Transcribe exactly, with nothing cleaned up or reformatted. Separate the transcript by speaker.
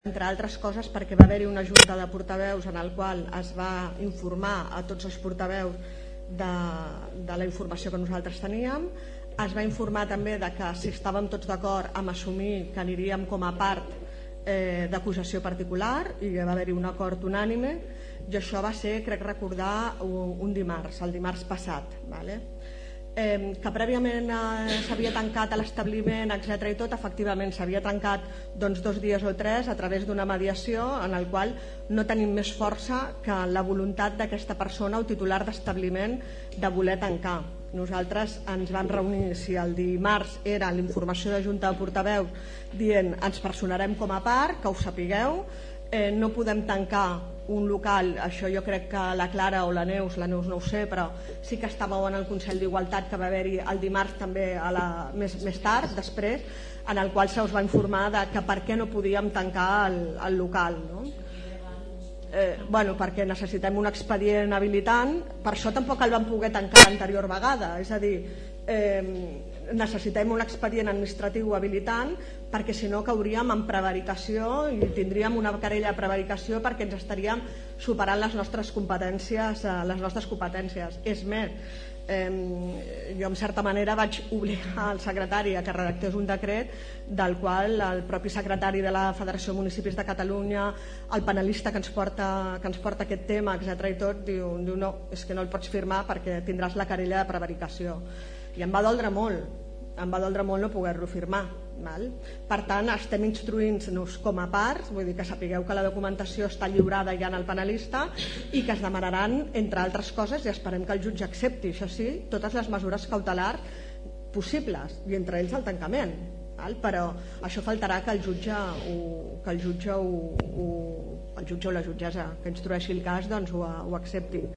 Speaker 1: entre altres coses perquè va haver-hi una junta de portaveus en el qual es va informar a tots els portaveus de, de la informació que nosaltres teníem. Es va informar també de que si estàvem tots d'acord amb assumir que aniríem com a part eh, d'acusació particular, i va haver-hi un acord unànime, i això va ser, crec recordar, un, un dimarts, el dimarts passat, vale? Eh, que prèviament eh, s'havia tancat a l'establiment, etcètera i tot. Efectivament s'havia tancat doncs, dos dies o tres a través d'una mediació en el qual no tenim més força que la voluntat d'aquesta persona o titular d'establiment de voler tancar. Nosaltres ens vam reunir, si el dimarts era l'informació de Junta de Portaveus dient ens personarem com a part, que ho sapigueu, eh, no podem tancar un local. Això jo crec que la Clara o la Neus, la Neus no ho sé, però sí que estàveu en el Consell d'Igualtat, que va haver-hi el dimarts també a la, més, més tard, després, en el qual se us va informar de que per què no podíem tancar el, el local, no? Eh, bueno, perquè necessitem un expedient habilitant. Per això tampoc el vam poder tancar l'anterior vegada, és a dir, eh, necessitem un expedient administratiu habilitant, perquè si no cauríem en prevaricació i tindríem una querella de prevaricació perquè ens estaríem superant les nostres competències, les nostres competències. És més, eh, jo en certa manera vaig obligar el secretari a que redactés un decret del qual el propi secretari de la Federació de Municipis de Catalunya, el panelista que ens porta, que ens porta aquest tema, etcètera i tot, diu, diu no, és que no el pots firmar perquè tindràs la querella de prevaricació. I em va doldre molt, em va doldre molt no poder-lo firmar. Val? Per tant, estem instruint-nos com a parts, vull dir que sapigueu que la documentació està lliurada ja en el panelista i que es demanaran, entre altres coses, i esperem que el jutge accepti, això sí, totes les mesures cautelars possibles, i entre ells el tancament. Val? Però això faltarà que el jutge ho, que el jutge ho, ho, el jutge o la jutgessa que instrueixi el cas doncs ho, ho accepti.